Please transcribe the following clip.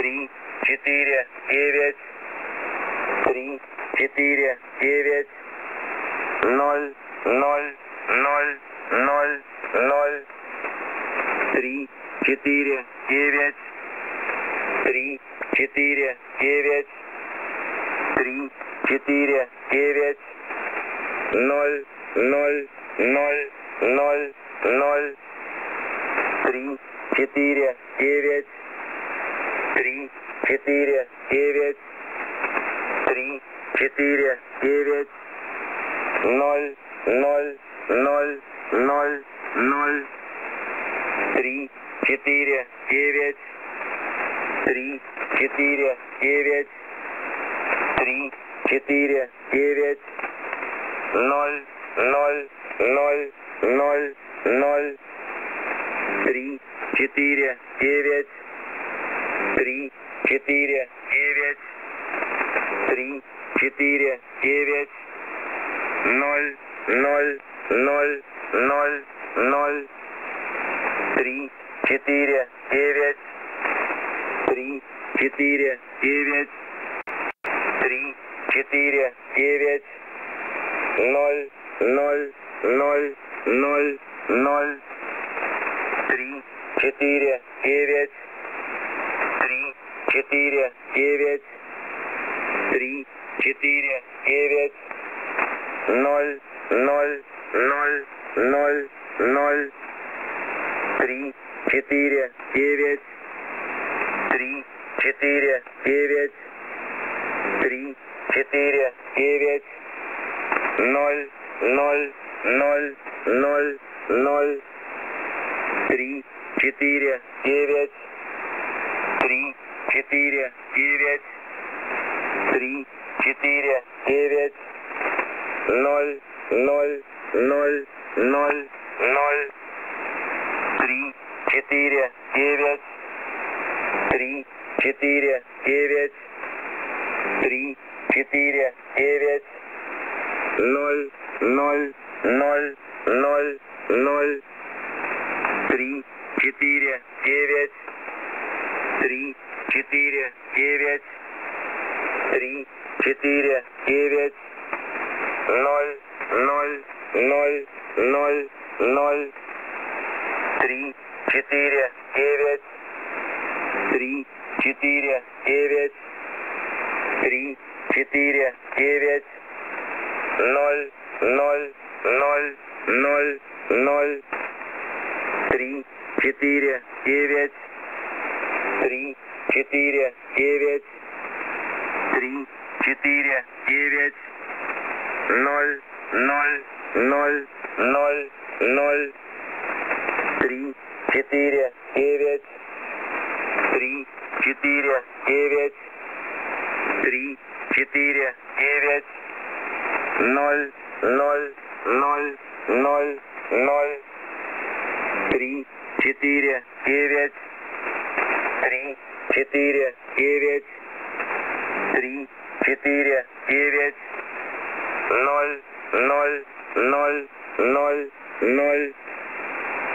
3, 4, 9, 3, 4, 9, 0, 0, 0, 0, 0, 3, 4, 9, 3, 4, 9, 3, 4, 9, 0, 0, 0, 0, 0, 3, 4, 9, 3, 4, 9, 3, 4, 9, 0, 0, 0, 0, 0, 3, 4, 9, 3, 4, 9, 3, 4, 9, 0, 0, 0, 0, 0, 3, 4, 9, 3, 4, 9, 3, 4, 9, 0, 0, 0, 0, 0, 3, 4, 9, 3, 4, 9, 3, 4, 9, 0, 0, 0, 0, 0, 3, 4, 9, 3, 4, 9, 3, 4, 9, 0, 0, 0, 0, 0, 3, 4, 9, 3, 4, 9, 3, 4, 9, 0, 0, 0, 0, 0, 3, 4, 9, 3, 4, 9, 3, 4, 9, 0, 0, 0, 0, 0, 3, 4, 9, 3, 4, 9, 3, 4, 9, 0, 0, 0, 0, 0, 3, 4, 9, 3, 4, 9, 3, 4, 9, 0, 0, 0, 0, 0, 3, 4, 9, 3, 4, 9, 3, 4, 9, 0, 0, 0, 0, 0, 3, 4, 9, 3, 4, 9, 3, 4, 9, 0, 0, 0, 0, 0, 3, 4, 9, 3, 4, 9, 3, 4, 9, 0, 0, 0, 0, 0, 3, 4, 9, 3, 4, 9, 3, 4, 9, 0, 0, 0, 0, 0,